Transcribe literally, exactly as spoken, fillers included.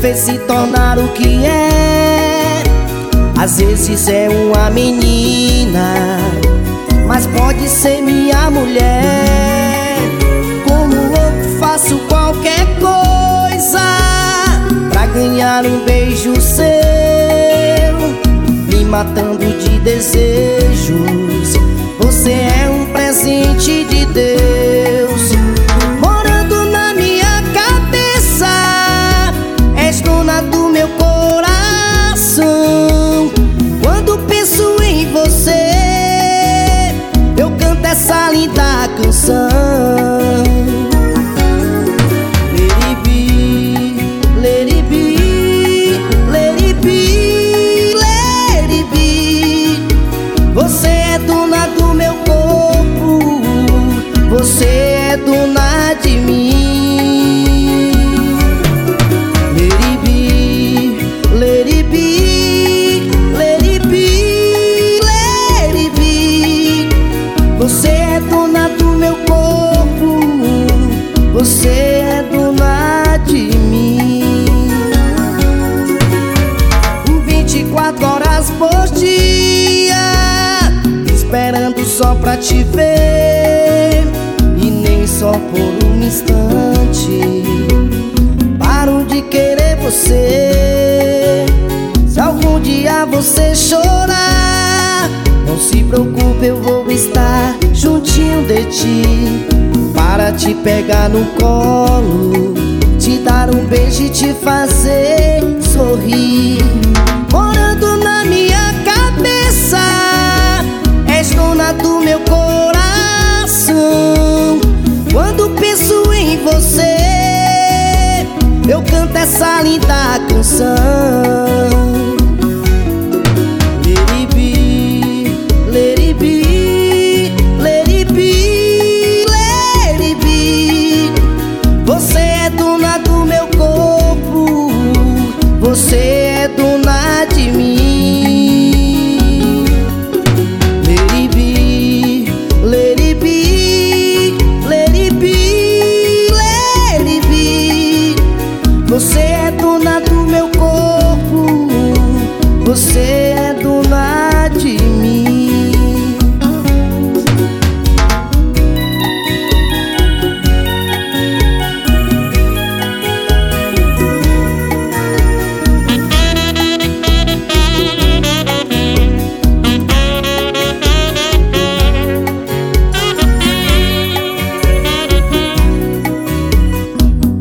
você se tornar o que é. Às vezes é uma menina, mas pode ser minha mulher. Como louco faço qualquer coisa pra ganhar um beijo seu, me matando de desejos. Você é um presente de Deus, morando na minha cabeça. És dona do meu coração. Quando penso em você, eu canto essa linda canção. Let it be, let it be, let it be, let it be. Você é dona do meu corpo, você é dona de mim. Let it be, let it be, let it be, let it be. Você é dona do meu corpo, você é dona de mim. Vinte e quatro horas por dia, esperando só pra te ver. E nem só por um instante paro de querer você. Se algum dia você chorar, não se preocupe, eu vou estar juntinho de ti, para te pegar no colo, te dar um beijo e te fazer sorrir. Morando na minha cabeça, és dona do meu coração. Quando penso em você, eu canto essa linda canção.